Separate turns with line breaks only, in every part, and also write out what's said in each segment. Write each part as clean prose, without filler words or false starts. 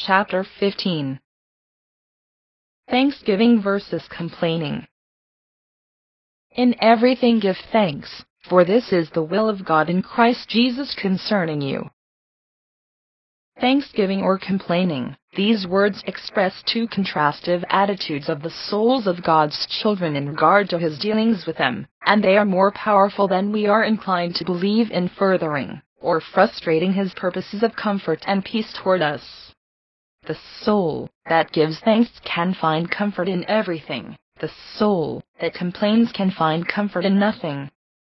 Chapter 15. Thanksgiving versus complaining. In everything give thanks, for this is the will of God in Christ Jesus concerning you. Thanksgiving or complaining, these words express two contrastive attitudes of the souls of God's children in regard to His dealings with them, and they are more powerful than we are inclined to believe in furthering or frustrating His purposes of comfort and peace toward us. The soul that gives thanks can find comfort in everything. The soul that complains can find comfort in nothing.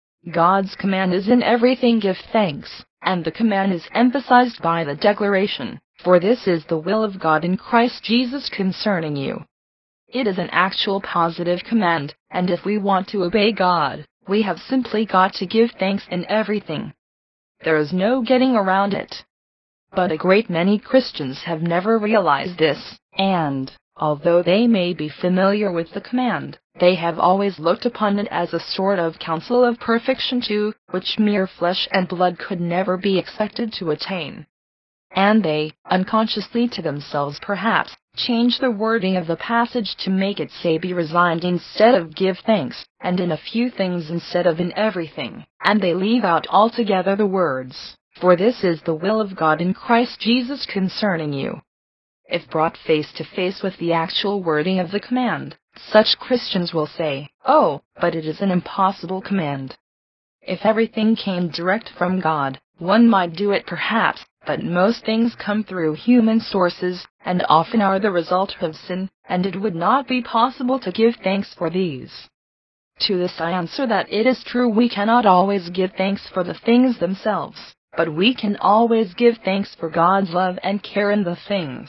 God's command is in everything give thanks, and the command is emphasized by the declaration, for this is the will of God in Christ Jesus concerning you. It is an actual positive command, and if we want to obey God, we have simply got to give thanks in everything. There is no getting around it. But a great many Christians have never realized this, and, although they may be familiar with the command, they have always looked upon it as a sort of counsel of perfection to which mere flesh and blood could never be expected to attain. And they, unconsciously to themselves perhaps, change the wording of the passage to make it say be resigned instead of give thanks, and in a few things instead of in everything, and they leave out altogether the words, for this is the will of God in Christ Jesus concerning you. If brought face to face with the actual wording of the command, such Christians will say, "Oh, but it is an impossible command." If everything came direct from God, one might do it perhaps, but most things come through human sources, and often are the result of sin, and it would not be possible to give thanks for these. To this I answer that it is true we cannot always give thanks for the things themselves, but we can always give thanks for God's love and care in the things.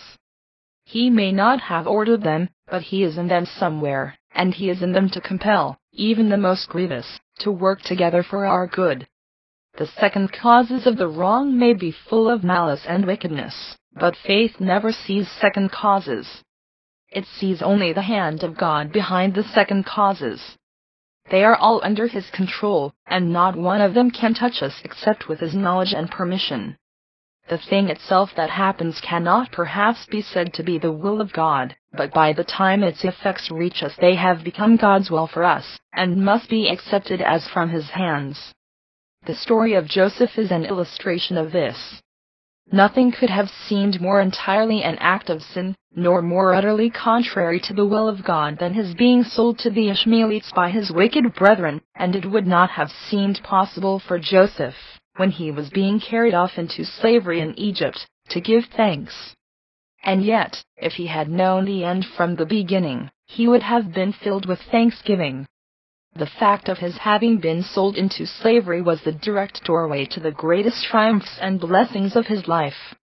He may not have ordered them, but He is in them somewhere, and He is in them to compel, even the most grievous, to work together for our good. The second causes of the wrong may be full of malice and wickedness, but faith never sees second causes. It sees only the hand of God behind the second causes. They are all under His control, and not one of them can touch us except with His knowledge and permission. The thing itself that happens cannot perhaps be said to be the will of God, but by the time its effects reach us they have become God's will for us, and must be accepted as from His hands. The story of Joseph is an illustration of this. Nothing could have seemed more entirely an act of sin, nor more utterly contrary to the will of God than his being sold to the Ishmaelites by his wicked brethren, and it would not have seemed possible for Joseph, when he was being carried off into slavery in Egypt, to give thanks. And yet, if he had known the end from the beginning, he would have been filled with thanksgiving. The fact of his having been sold into slavery was the direct doorway to the greatest triumphs and blessings of his life.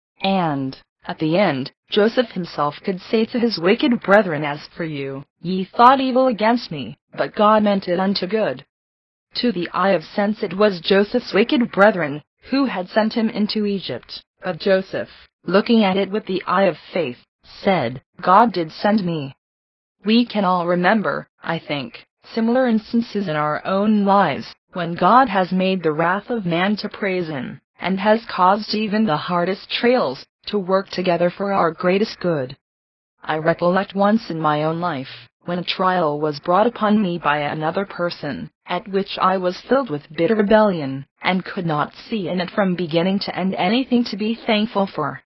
And, at the end, Joseph himself could say to his wicked brethren, "As for you, ye thought evil against me, but God meant it unto good." To the eye of sense it was Joseph's wicked brethren who had sent him into Egypt, but Joseph, looking at it with the eye of faith, said, "God did send me." We can all remember, I think, similar instances in our own lives, when God has made the wrath of man to praise Him, and has caused even the hardest trials to work together for our greatest good. I recollect once in my own life, when a trial was brought upon me by another person, at which I was filled with bitter rebellion, and could not see in it from beginning to end anything to be thankful for.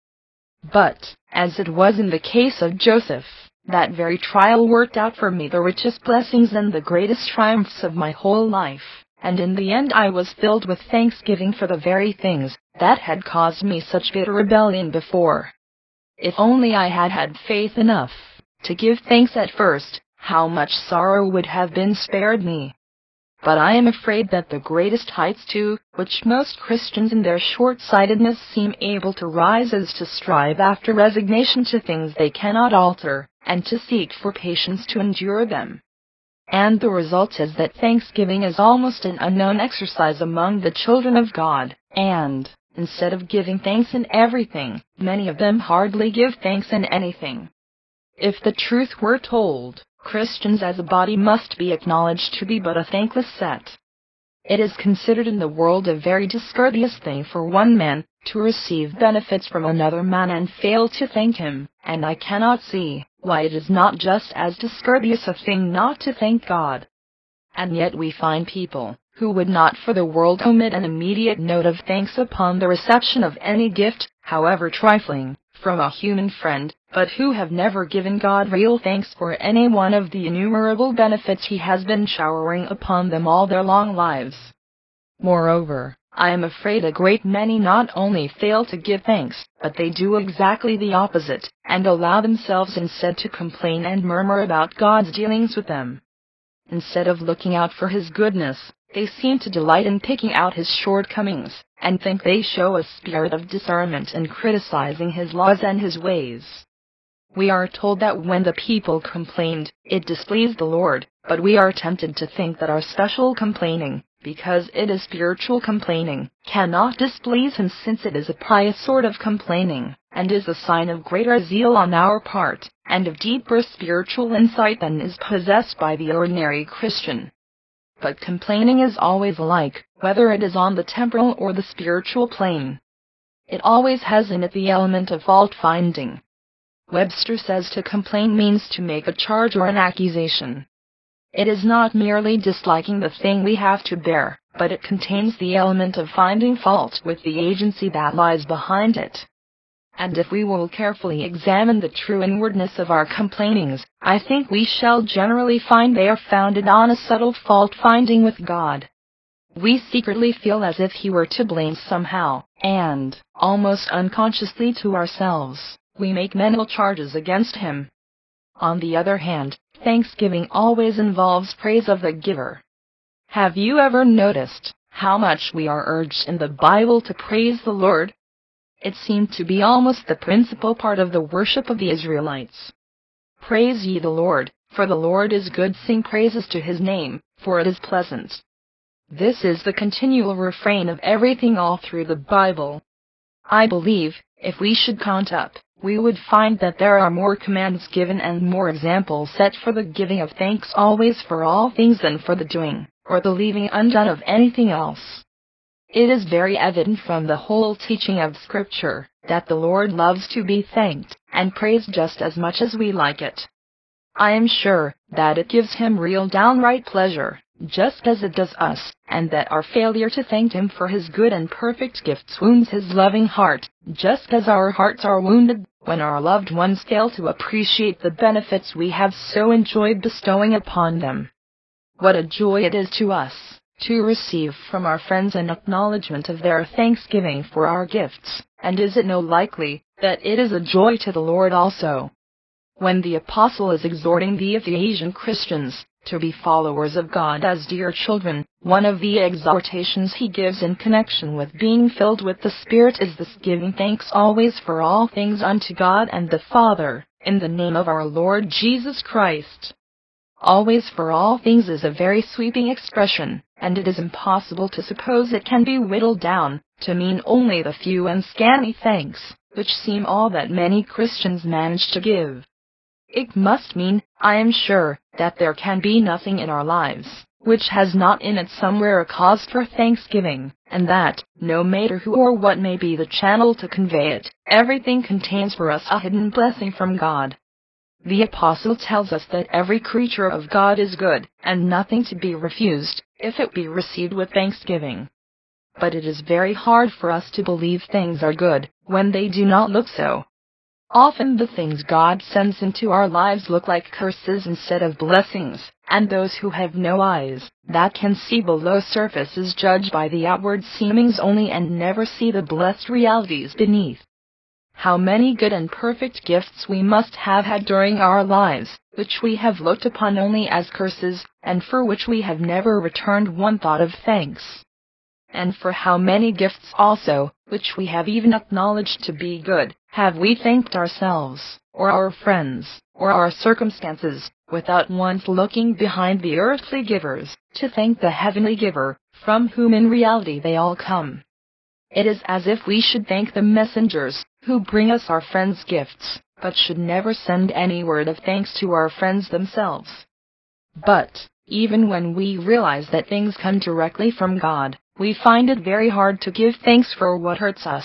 But, as it was in the case of Joseph, that very trial worked out for me the richest blessings and the greatest triumphs of my whole life, and in the end I was filled with thanksgiving for the very things that had caused me such bitter rebellion before. If only I had had faith enough to give thanks at first, how much sorrow would have been spared me. But I am afraid that the greatest heights to which most Christians in their short-sightedness seem able to rise is to strive after resignation to things they cannot alter, and to seek for patience to endure them. And the result is that thanksgiving is almost an unknown exercise among the children of God, and, instead of giving thanks in everything, many of them hardly give thanks in anything. If the truth were told, Christians as a body must be acknowledged to be but a thankless set. It is considered in the world a very discourteous thing for one man to receive benefits from another man and fail to thank him, and I cannot see why it is not just as discourteous a thing not to thank God. And yet we find people who would not for the world omit an immediate note of thanks upon the reception of any gift, however trifling, from a human friend, but who have never given God real thanks for any one of the innumerable benefits He has been showering upon them all their long lives. Moreover, I am afraid a great many not only fail to give thanks, but they do exactly the opposite, and allow themselves instead to complain and murmur about God's dealings with them. Instead of looking out for His goodness, they seem to delight in picking out His shortcomings, and think they show a spirit of discernment in criticizing His laws and His ways. We are told that when the people complained, it displeased the Lord, but we are tempted to think that our special complaining, because it is spiritual complaining, cannot displease Him, since it is a pious sort of complaining, and is a sign of greater zeal on our part, and of deeper spiritual insight than is possessed by the ordinary Christian. But complaining is always alike, whether it is on the temporal or the spiritual plane. It always has in it the element of fault-finding. Webster says to complain means to make a charge or an accusation. It is not merely disliking the thing we have to bear, but it contains the element of finding fault with the agency that lies behind it. And if we will carefully examine the true inwardness of our complainings, I think we shall generally find they are founded on a subtle fault-finding with God. We secretly feel as if He were to blame somehow, and, almost unconsciously to ourselves, we make mental charges against Him. On the other hand, thanksgiving always involves praise of the giver. Have you ever noticed how much we are urged in the Bible to praise the Lord? It seemed to be almost the principal part of the worship of the Israelites. Praise ye the Lord, for the Lord is good. Sing praises to His name, for it is pleasant. This is the continual refrain of everything all through the Bible. I believe, if we should count up, we would find that there are more commands given and more examples set for the giving of thanks always for all things than for the doing, or the leaving undone of anything else. It is very evident from the whole teaching of Scripture that the Lord loves to be thanked and praised just as much as we like it. I am sure that it gives Him real downright pleasure, just as it does us, and that our failure to thank Him for His good and perfect gifts wounds His loving heart, just as our hearts are wounded when our loved ones fail to appreciate the benefits we have so enjoyed bestowing upon them. What a joy it is to us to receive from our friends an acknowledgment of their thanksgiving for our gifts, and is it no likely that it is a joy to the Lord also? When the Apostle is exhorting the Ephesian Christians to be followers of God as dear children, one of the exhortations he gives in connection with being filled with the Spirit is this: giving thanks always for all things unto God and the Father, in the name of our Lord Jesus Christ. Always for all things is a very sweeping expression, and it is impossible to suppose it can be whittled down to mean only the few and scanty thanks which seem all that many Christians manage to give. It must mean, I am sure, that there can be nothing in our lives which has not in it somewhere a cause for thanksgiving, and that, no matter who or what may be the channel to convey it, everything contains for us a hidden blessing from God. The Apostle tells us that every creature of God is good, and nothing to be refused, if it be received with thanksgiving. But it is very hard for us to believe things are good, when they do not look so. Often the things God sends into our lives look like curses instead of blessings, and those who have no eyes that can see below surfaces judge by the outward seemings only and never see the blessed realities beneath. How many good and perfect gifts we must have had during our lives, which we have looked upon only as curses, and for which we have never returned one thought of thanks. And for how many gifts also, which we have even acknowledged to be good, have we thanked ourselves, or our friends, or our circumstances, without once looking behind the earthly givers, to thank the heavenly giver, from whom in reality they all come. It is as if we should thank the messengers who bring us our friends' gifts, but should never send any word of thanks to our friends themselves. But, Even when we realize that things come directly from God, we find it very hard to give thanks for what hurts us.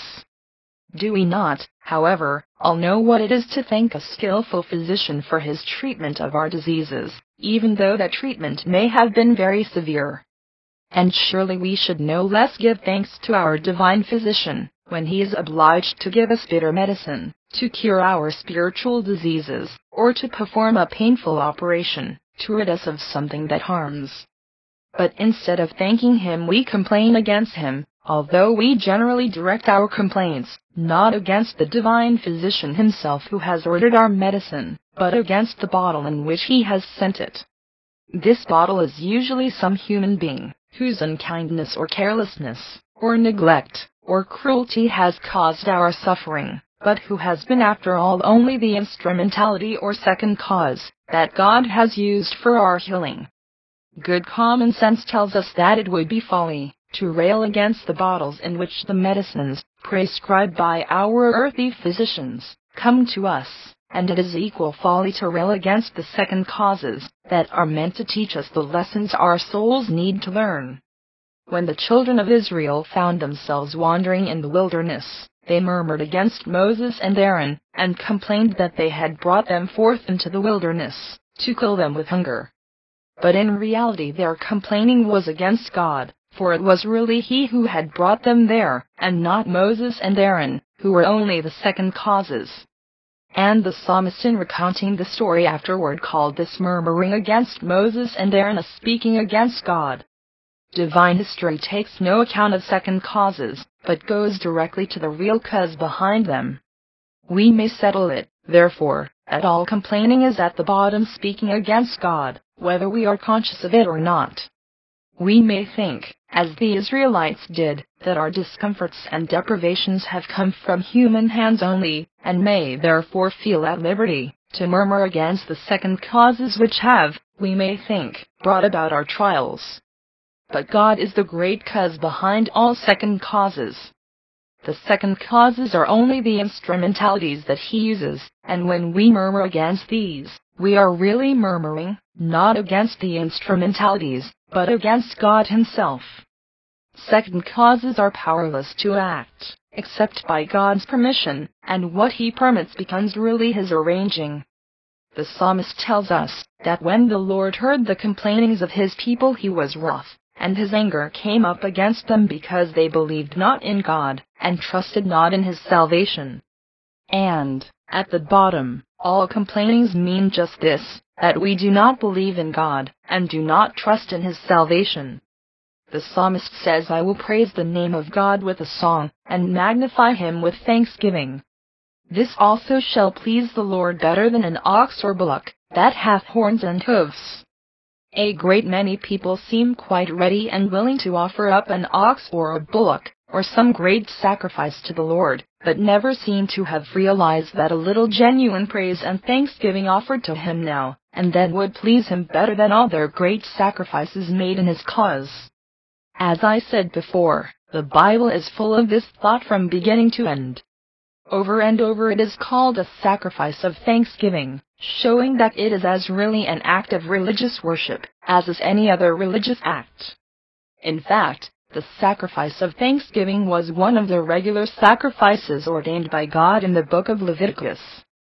Do we not, however, all know what it is to thank a skillful physician for his treatment of our diseases, even though that treatment may have been very severe? And surely we should no less give thanks to our divine physician, when he is obliged to give us bitter medicine, to cure our spiritual diseases, or to perform a painful operation, to rid us of something that harms. But instead of thanking him, we complain against him, although we generally direct our complaints, not against the divine physician himself who has ordered our medicine, but against the bottle in which he has sent it. This bottle is usually some human being, whose unkindness or carelessness, or neglect, or cruelty has caused our suffering, but who has been after all only the instrumentality or second cause, that God has used for our healing. Good common sense tells us that it would be folly to rail against the bottles in which the medicines, prescribed by our earthly physicians, come to us, and it is equal folly to rail against the second causes, that are meant to teach us the lessons our souls need to learn. When the children of Israel found themselves wandering in the wilderness, they murmured against Moses and Aaron, and complained that they had brought them forth into the wilderness, to kill them with hunger. But in reality their complaining was against God, for it was really He who had brought them there, and not Moses and Aaron, who were only the second causes. And the psalmist, in recounting the story afterward, called this murmuring against Moses and Aaron a speaking against God. Divine history takes no account of second causes, but goes directly to the real cause behind them. We may settle it, therefore, that all complaining is at the bottom speaking against God, whether we are conscious of it or not. We may think, as the Israelites did, that our discomforts and deprivations have come from human hands only, and may therefore feel at liberty to murmur against the second causes which have, we may think, brought about our trials. But God is the great cause behind all second causes. The second causes are only the instrumentalities that He uses, and when we murmur against these, we are really murmuring, not against the instrumentalities, but against God Himself. Second causes are powerless to act, except by God's permission, and what He permits becomes really His arranging. The psalmist tells us that when the Lord heard the complainings of His people, He was wroth, and His anger came up against them because they believed not in God, and trusted not in His salvation. And, at the bottom, all complainings mean just this, that we do not believe in God, and do not trust in His salvation. The psalmist says, I will praise the name of God with a song, and magnify Him with thanksgiving. This also shall please the Lord better than an ox or bullock, that hath horns and hoofs. A great many people seem quite ready and willing to offer up an ox or a bullock, or some great sacrifice to the Lord, but never seem to have realized that a little genuine praise and thanksgiving offered to Him now and then would please Him better than all their great sacrifices made in His cause. As I said before, the Bible is full of this thought from beginning to end. Over and over it is called a sacrifice of thanksgiving, showing that it is as really an act of religious worship as is any other religious act. In fact, the sacrifice of thanksgiving was one of the regular sacrifices ordained by God in the book of Leviticus.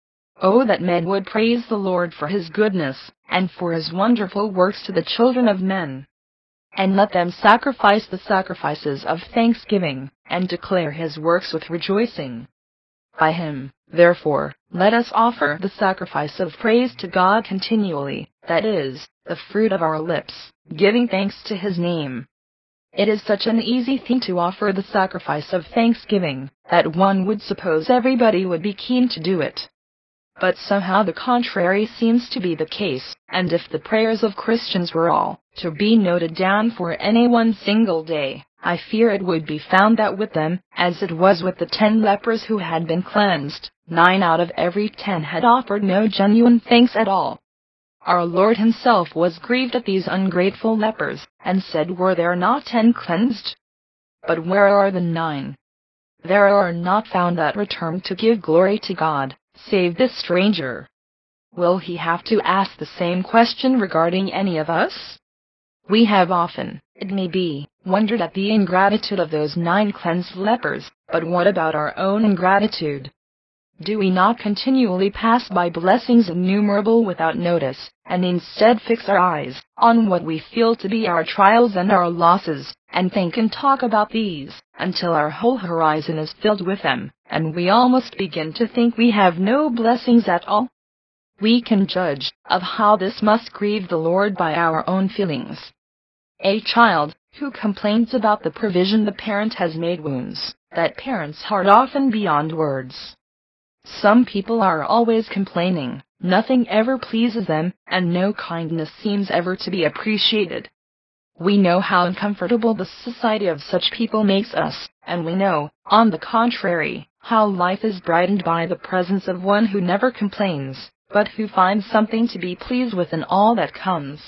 Oh, that men would praise the Lord for His goodness, and for His wonderful works to the children of men. And let them sacrifice the sacrifices of thanksgiving, and declare His works with rejoicing. By Him, therefore, let us offer the sacrifice of praise to God continually, that is, the fruit of our lips, giving thanks to His name. It is such an easy thing to offer the sacrifice of thanksgiving, that one would suppose everybody would be keen to do it. But somehow the contrary seems to be the case, and if the prayers of Christians were all to be noted down for any one single day, I fear it would be found that with them, as it was with the 10 lepers who had been cleansed, 9 out of every 10 had offered no genuine thanks at all. Our Lord Himself was grieved at these ungrateful lepers, and said, were there not 10 cleansed? But where are the 9? There are not found that returned to give glory to God, save this stranger. will He have to ask the same question regarding any of us? We have often, it may be, wondered at the ingratitude of those 9 cleansed lepers, but what about our own ingratitude? Do we not continually pass by blessings innumerable without notice, and instead fix our eyes on what we feel to be our trials and our losses, and think and talk about these, until our whole horizon is filled with them, and we almost begin to think we have no blessings at all? We can judge of how this must grieve the Lord by our own feelings. A child who complains about the provision the parent has made wounds that parent's heart often beyond words. Some people are always complaining, nothing ever pleases them, and no kindness seems ever to be appreciated. We know how uncomfortable the society of such people makes us, and we know, on the contrary, how life is brightened by the presence of one who never complains, but who finds something to be pleased with in all that comes.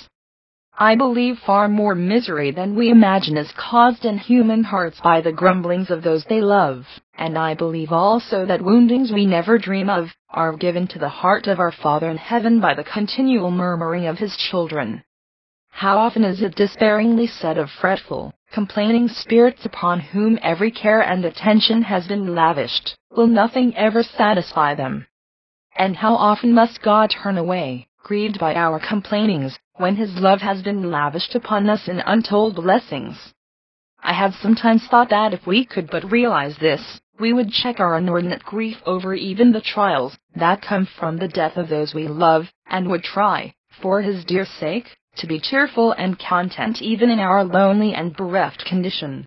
I believe far more misery than we imagine is caused in human hearts by the grumblings of those they love, and I believe also that woundings we never dream of are given to the heart of our Father in heaven by the continual murmuring of His children. How often is it despairingly said of fretful, complaining spirits upon whom every care and attention has been lavished, will nothing ever satisfy them? And how often must God turn away, grieved by our complainings, when His love has been lavished upon us in untold blessings? I have sometimes thought that if we could but realize this, we would check our inordinate grief over even the trials that come from the death of those we love, and would try, for His dear sake, to be cheerful and content even in our lonely and bereft condition.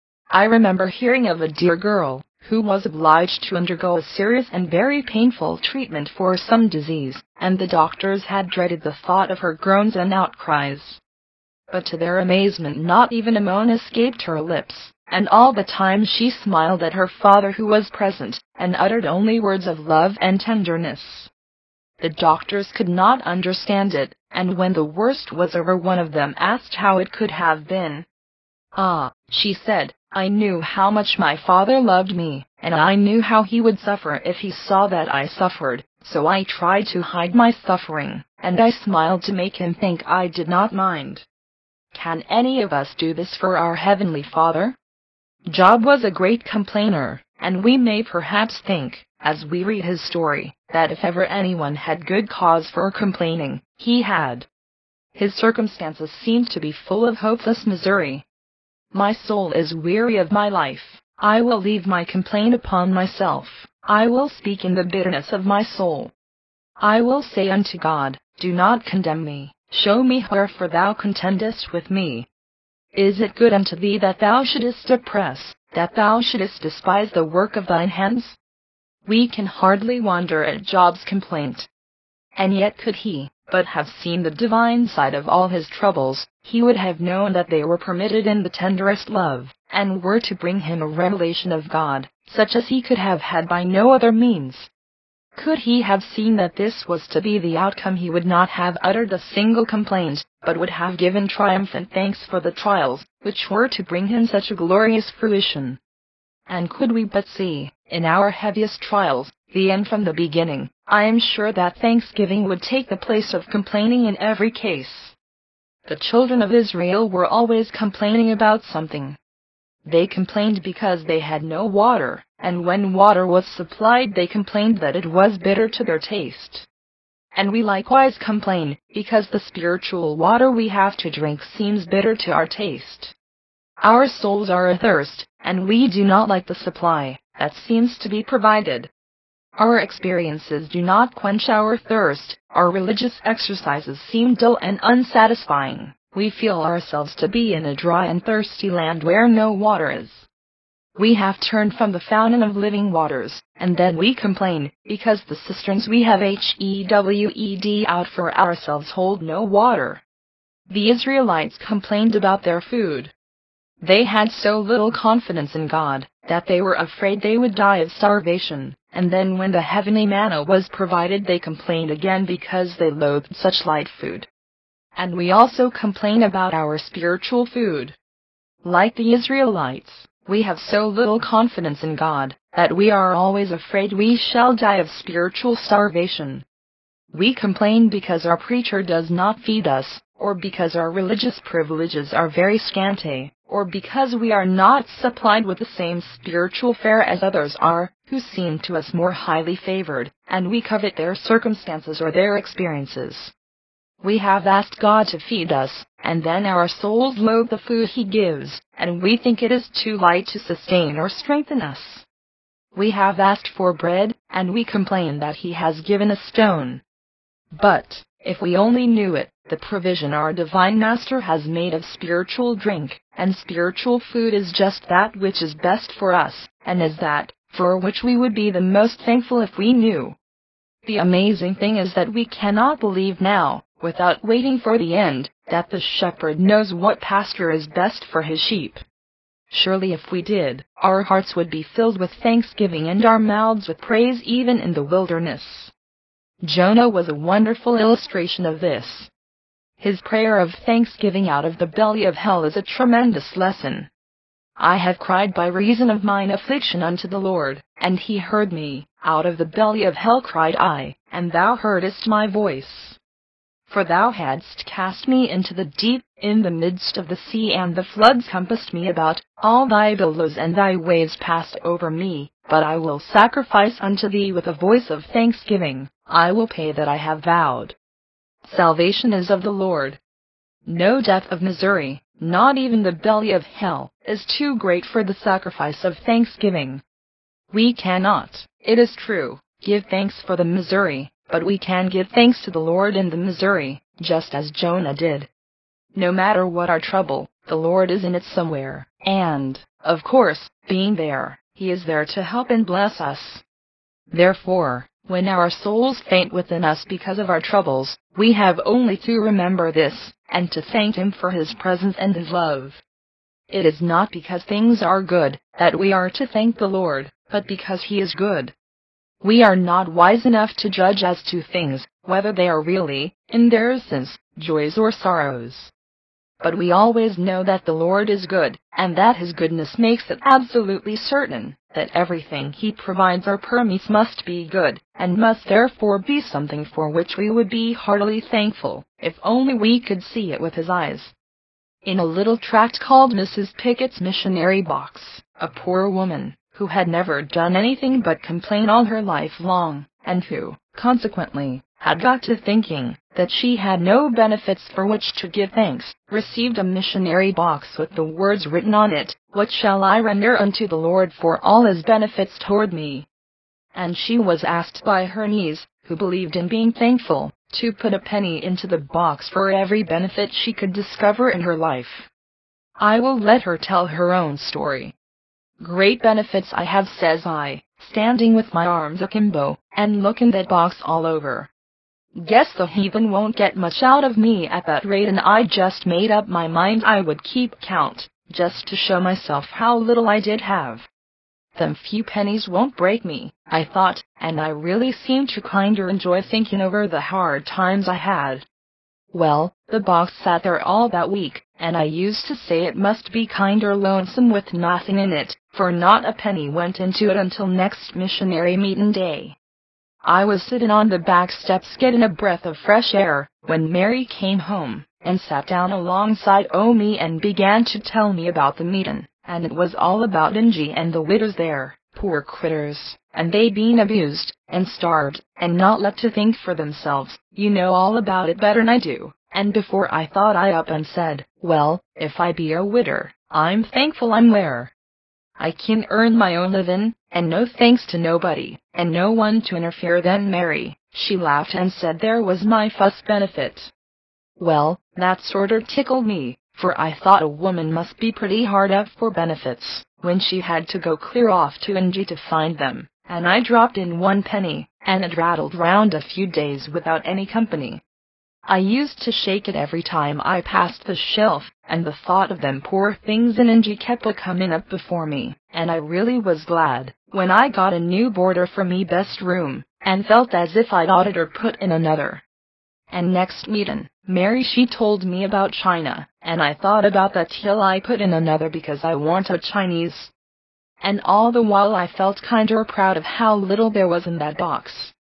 I remember hearing of a dear girl who was obliged to undergo a serious and very painful treatment for some disease, and the doctors had dreaded the thought of her groans and outcries. But to their amazement not even a moan escaped her lips, and all the time she smiled at her father who was present, and uttered only words of love and tenderness. The doctors could not understand it, and when the worst was over one of them asked how it could have been. "Ah," she said, "I knew how much my father loved me, and I knew how he would suffer if he saw that I suffered, so I tried to hide my suffering, and I smiled to make him think I did not mind." Can any of us do this for our Heavenly Father? Job was a great complainer, and we may perhaps think, as we read his story, that if ever anyone had good cause for complaining, he had. His circumstances seemed to be full of hopeless misery. "My soul is weary of my life. I will leave my complaint upon myself. I will speak in the bitterness of my soul. I will say unto God, do not condemn me. Show me wherefore Thou contendest with me. Is it good unto Thee that Thou shouldest oppress, that Thou shouldest despise the work of Thine hands?" We can hardly wonder at Job's complaint. And yet could he but have seen the divine side of all his troubles, he would have known that they were permitted in the tenderest love, and were to bring him a revelation of God, such as he could have had by no other means. Could he have seen that this was to be the outcome, he would not have uttered a single complaint, but would have given triumphant thanks for the trials, which were to bring him such a glorious fruition. And could we but see, in our heaviest trials, the end from the beginning, I am sure that thanksgiving would take the place of complaining in every case. The children of Israel were always complaining about something. They complained because they had no water, and when water was supplied they complained that it was bitter to their taste. And we likewise complain, because the spiritual water we have to drink seems bitter to our taste. Our souls are athirst, and we do not like the supply that seems to be provided. Our experiences do not quench our thirst, our religious exercises seem dull and unsatisfying, we feel ourselves to be in a dry and thirsty land where no water is. We have turned from the fountain of living waters, and then we complain, because the cisterns we have hewn out for ourselves hold no water. The Israelites complained about their food. They had so little confidence in God, that they were afraid they would die of starvation, and then when the heavenly manna was provided they complained again because they loathed such light food. And we also complain about our spiritual food. Like the Israelites, we have so little confidence in God, that we are always afraid we shall die of spiritual starvation. We complain because our preacher does not feed us, or because our religious privileges are very scanty, or because we are not supplied with the same spiritual fare as others are, who seem to us more highly favored, and we covet their circumstances or their experiences. We have asked God to feed us, and then our souls loathe the food He gives, and we think it is too light to sustain or strengthen us. We have asked for bread, and we complain that He has given a stone. But, if we only knew it, the provision our Divine Master has made of spiritual drink and spiritual food is just that which is best for us, and is that for which we would be the most thankful if we knew. The amazing thing is that we cannot believe now, without waiting for the end, that the shepherd knows what pasture is best for his sheep. Surely if we did, our hearts would be filled with thanksgiving and our mouths with praise even in the wilderness. Jonah was a wonderful illustration of this. His prayer of thanksgiving out of the belly of hell is a tremendous lesson. I have cried by reason of mine affliction unto the Lord, and He heard me. Out of the belly of hell cried I, and Thou heardest my voice. For Thou hadst cast me into the deep, in the midst of the sea, and the floods compassed me about. All Thy billows and Thy waves passed over me. But I will sacrifice unto Thee with a voice of thanksgiving. I will pay that I have vowed. Salvation is of the Lord. No depth of misery, not even the belly of hell, is too great for the sacrifice of thanksgiving. We cannot, it is true, give thanks for the misery, but we can give thanks to the Lord in the misery, just as Jonah did. No matter what our trouble, the Lord is in it somewhere, and, of course, being there, He is there to help and bless us. Therefore, when our souls faint within us because of our troubles, we have only to remember this, and to thank Him for His presence and His love. It is not because things are good that we are to thank the Lord, but because He is good. We are not wise enough to judge as to things, whether they are really, in their essence, joys or sorrows. But we always know that the Lord is good, and that His goodness makes it absolutely certain that everything He provides or permits must be good, and must therefore be something for which we would be heartily thankful, if only we could see it with His eyes. In a little tract called Mrs. Pickett's Missionary Box, a poor woman, who had never done anything but complain all her life long, and who, consequently, had got to thinking that she had no benefits for which to give thanks, received a missionary box with the words written on it, "What shall I render unto the Lord for all His benefits toward me?" And she was asked by her niece, who believed in being thankful, to put a penny into the box for every benefit she could discover in her life. I will let her tell her own story. "Great benefits I have," says I, standing with my arms akimbo, and looking that box all over. Guess the heathen won't get much out of me at that rate, and I just made up my mind I would keep count, just to show myself how little I did have. Them few pennies won't break me, I thought, and I really seemed to kinder enjoy thinking over the hard times I had. Well, the box sat there all that week, and I used to say it must be kinder lonesome with nothing in it, for not a penny went into it until next missionary meetin' day. I was sitting on the back steps getting a breath of fresh air, when Mary came home, and sat down alongside o' me and began to tell me about the meetin', and it was all about Ingy and the widders there, poor critters, and they been abused, and starved, and not let to think for themselves. You know all about it better'n I do. And before I thought I up and said, well, if I be a widder, I'm thankful I'm there. I can earn my own livin', and no thanks to nobody, and no one to interfere. Then Mary, she laughed and said there was my fust benefit. Well, that sorter tickled me, for I thought a woman must be pretty hard up for benefits, when she had to go clear off to Ingy to find them, and I dropped in 1 penny, and it rattled round a few days without any company. I used to shake it every time I passed the shelf, and the thought of them poor things in Ingy kept a-comin' up before me, and I really was glad when I got a new boarder for me best room, and felt as if I'd oughter put in another. And next meetin', Mary she told me about China, and I thought about that till I put in another because I want a Chinese. And all the while I felt kinder proud of how little there was in that box.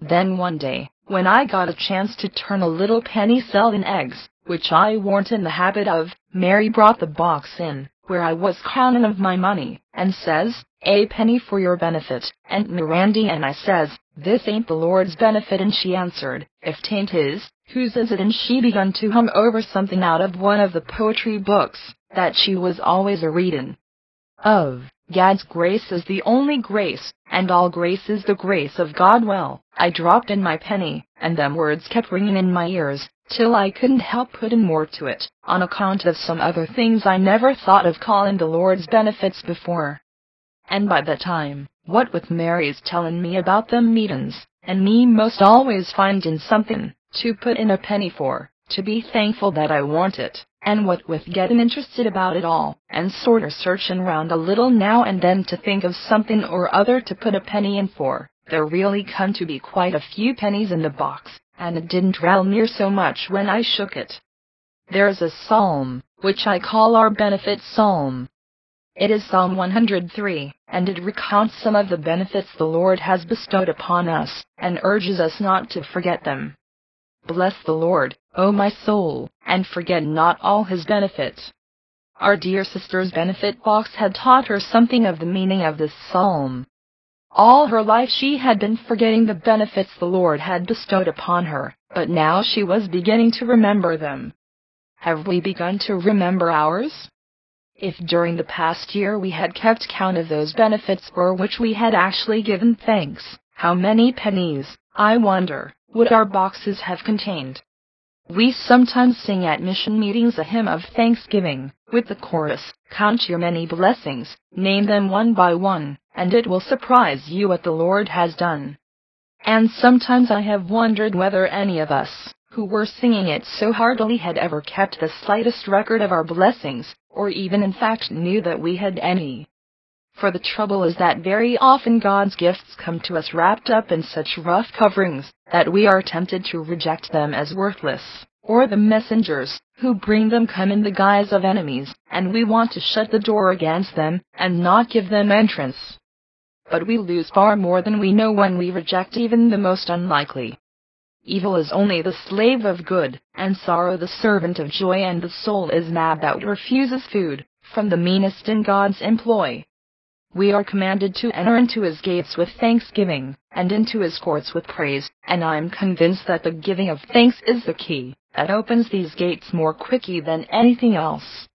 Then one day, when I got a chance to turn a little penny selling eggs, which I weren't in the habit of, Mary brought the box in, where I was counting of my money, and says, "A penny for your benefit, Aunt Mirandy," and I says, "This ain't the Lord's benefit," and she answered, "If 'tain't his, whose is it?" And she begun to hum over something out of one of the poetry books that she was always a-readin' of. Gad's grace is the only grace, and all grace is the grace of God. Well, I dropped in my penny, and them words kept ringing in my ears, till I couldn't help putting more to it, on account of some other things I never thought of callin' the Lord's benefits before. And by the time, what with Mary's tellin' me about them meetin's, and me most always findin' somethin' to put in a penny for, to be thankful that I want it, and what with gettin' interested about it all, and sorter searchin' round a little now and then to think of something or other to put a penny in for, there really come to be quite a few pennies in the box, and it didn't rattle near so much when I shook it. There's a psalm, which I call our benefit psalm. It is Psalm 103, and it recounts some of the benefits the Lord has bestowed upon us, and urges us not to forget them. Bless the Lord, O my soul, and forget not all his benefits. Our dear sister's benefit box had taught her something of the meaning of this psalm. All her life she had been forgetting the benefits the Lord had bestowed upon her, but now she was beginning to remember them. Have we begun to remember ours? If during the past year we had kept count of those benefits for which we had actually given thanks, how many pennies, I wonder, would our boxes have contained? We sometimes sing at mission meetings a hymn of thanksgiving, with the chorus, "Count your many blessings, name them one by one, and it will surprise you what the Lord has done." And sometimes I have wondered whether any of us, who were singing it so heartily, had ever kept the slightest record of our blessings, or even in fact knew that we had any. For the trouble is that very often God's gifts come to us wrapped up in such rough coverings, that we are tempted to reject them as worthless, or the messengers who bring them come in the guise of enemies, and we want to shut the door against them, and not give them entrance. But we lose far more than we know when we reject even the most unlikely. Evil is only the slave of good, and sorrow the servant of joy, and the soul is mad that refuses food from the meanest in God's employ. We are commanded to enter into his gates with thanksgiving, and into his courts with praise, and I'm convinced that the giving of thanks is the key that opens these gates more quickly than anything else.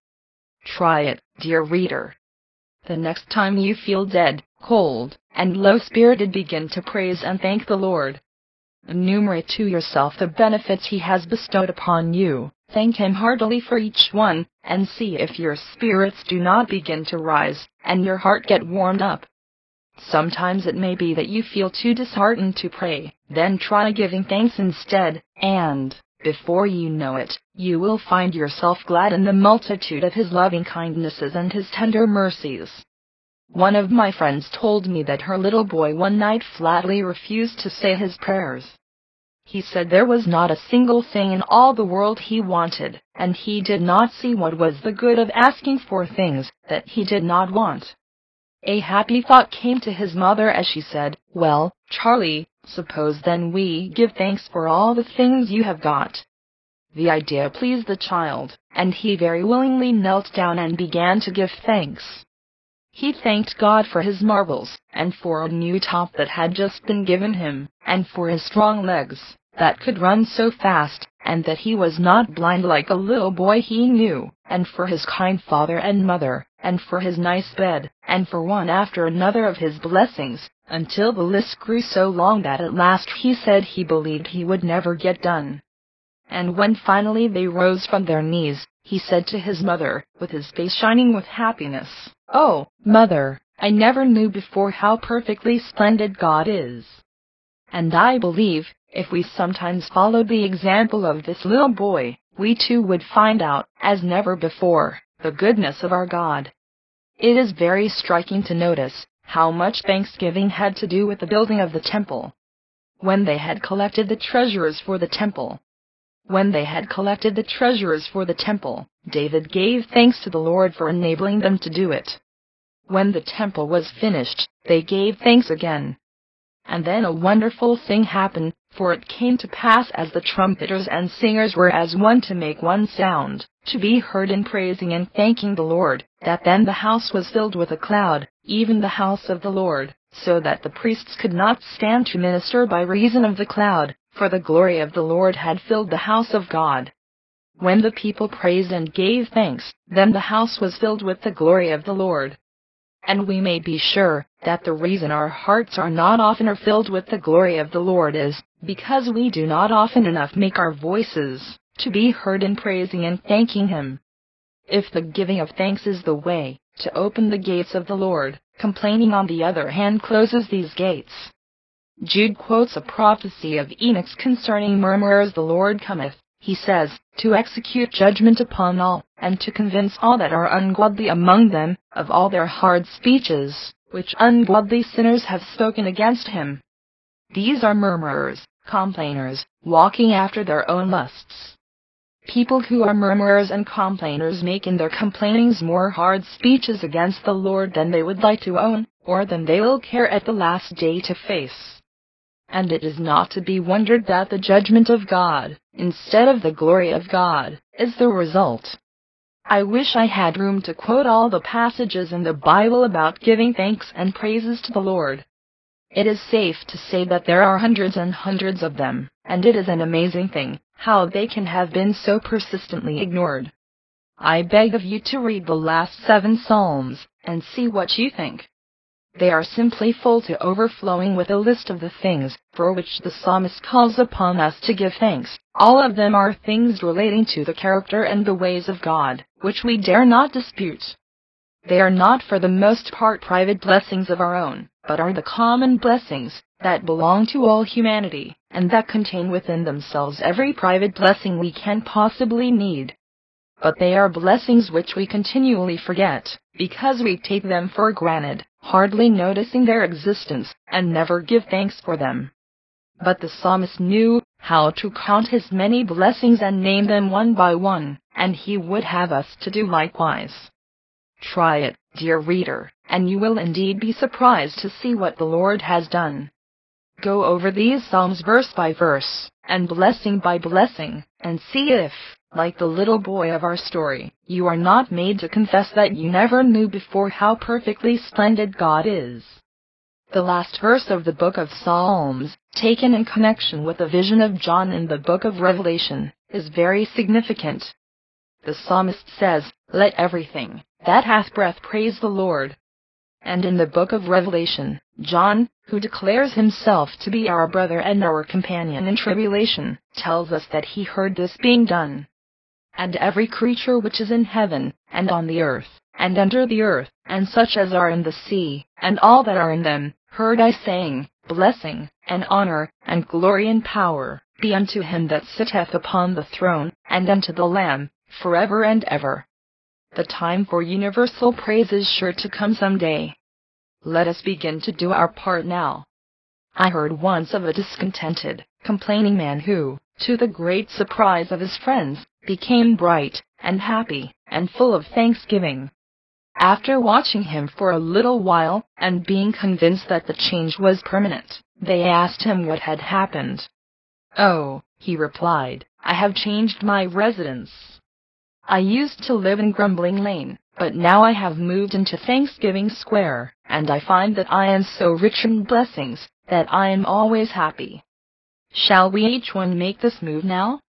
Try it, dear reader. The next time you feel dead, cold, and low-spirited, begin to praise and thank the Lord. Enumerate to yourself the benefits he has bestowed upon you, thank him heartily for each one, and see if your spirits do not begin to rise, and your heart get warmed up. Sometimes it may be that you feel too disheartened to pray, then try giving thanks instead, and, before you know it, you will find yourself glad in the multitude of his loving kindnesses and his tender mercies. One of my friends told me that her little boy one night flatly refused to say his prayers. He said there was not a single thing in all the world he wanted, and he did not see what was the good of asking for things that he did not want. A happy thought came to his mother as she said, "Well, Charlie, suppose then we give thanks for all the things you have got." The idea pleased the child, and he very willingly knelt down and began to give thanks. He thanked God for his marbles, and for a new top that had just been given him, and for his strong legs that could run so fast, and that he was not blind like a little boy he knew, and for his kind father and mother, and for his nice bed, and for one after another of his blessings, until the list grew so long that at last he said he believed he would never get done. And when finally they rose from their knees, he said to his mother, with his face shining with happiness, "Oh, Mother, I never knew before how perfectly splendid God is." And I believe, if we sometimes followed the example of this little boy, we too would find out, as never before, the goodness of our God. It is very striking to notice how much thanksgiving had to do with the building of the temple. When they had collected the treasures for the temple, David gave thanks to the Lord for enabling them to do it. When the temple was finished, they gave thanks again. And then a wonderful thing happened, for it came to pass as the trumpeters and singers were as one to make one sound, to be heard in praising and thanking the Lord, that then the house was filled with a cloud, even the house of the Lord, so that the priests could not stand to minister by reason of the cloud, for the glory of the Lord had filled the house of God. When the people praised and gave thanks, then the house was filled with the glory of the Lord. And we may be sure that the reason our hearts are not oftener filled with the glory of the Lord is because we do not often enough make our voices to be heard in praising and thanking Him. If the giving of thanks is the way to open the gates of the Lord, complaining on the other hand closes these gates. Jude quotes a prophecy of Enoch concerning murmurers. The Lord cometh, he says, to execute judgment upon all, and to convince all that are ungodly among them, of all their hard speeches, which ungodly sinners have spoken against him. These are murmurers, complainers, walking after their own lusts. People who are murmurers and complainers make in their complainings more hard speeches against the Lord than they would like to own, or than they will care at the last day to face. And it is not to be wondered that the judgment of God, instead of the glory of God, is the result. I wish I had room to quote all the passages in the Bible about giving thanks and praises to the Lord. It is safe to say that there are hundreds and hundreds of them, and it is an amazing thing how they can have been so persistently ignored. I beg of you to read the last 7 Psalms, and see what you think. They are simply full to overflowing with a list of the things for which the psalmist calls upon us to give thanks. All of them are things relating to the character and the ways of God, which we dare not dispute. They are not for the most part private blessings of our own, but are the common blessings that belong to all humanity, and that contain within themselves every private blessing we can possibly need. But they are blessings which we continually forget, because we take them for granted, hardly noticing their existence, and never give thanks for them. But the psalmist knew how to count his many blessings and name them one by one, and he would have us to do likewise. Try it, dear reader, and you will indeed be surprised to see what the Lord has done. Go over these psalms verse by verse, and blessing by blessing, and see if, like the little boy of our story, you are not made to confess that you never knew before how perfectly splendid God is. The last verse of the book of Psalms, taken in connection with a vision of John in the book of Revelation, is very significant. The psalmist says, "Let everything that hath breath praise the Lord." And in the book of Revelation, John, who declares himself to be our brother and our companion in tribulation, tells us that he heard this being done. And every creature which is in heaven, and on the earth, and under the earth, and such as are in the sea, and all that are in them, heard I saying, Blessing, and honor, and glory and power, be unto him that sitteth upon the throne, and unto the Lamb, forever and ever. The time for universal praise is sure to come some day. Let us begin to do our part now. I heard once of a discontented, complaining man who, to the great surprise of his friends, became bright, and happy, and full of thanksgiving. After watching him for a little while, and being convinced that the change was permanent, they asked him what had happened. "Oh," he replied, "I have changed my residence. I used to live in Grumbling Lane, but now I have moved into Thanksgiving Square, and I find that I am so rich in blessings that I am always happy." Shall we each one make this move now?